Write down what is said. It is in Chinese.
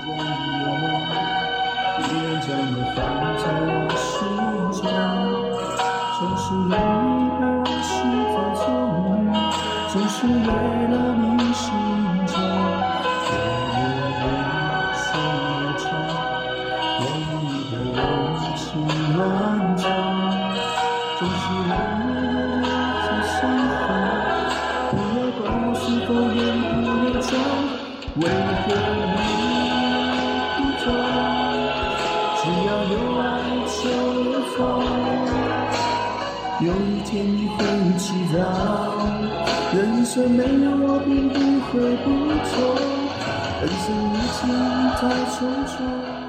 别人将我放在我心中，总是容易而是在错误，总是为了你心中，岁月中，有你的柔情万种，总是容易的在相逢，不要管我是否言不由衷，为何你不懂？只要有爱就有风，有一天你会知道，人生没有我并不会不同，人生如此太匆匆。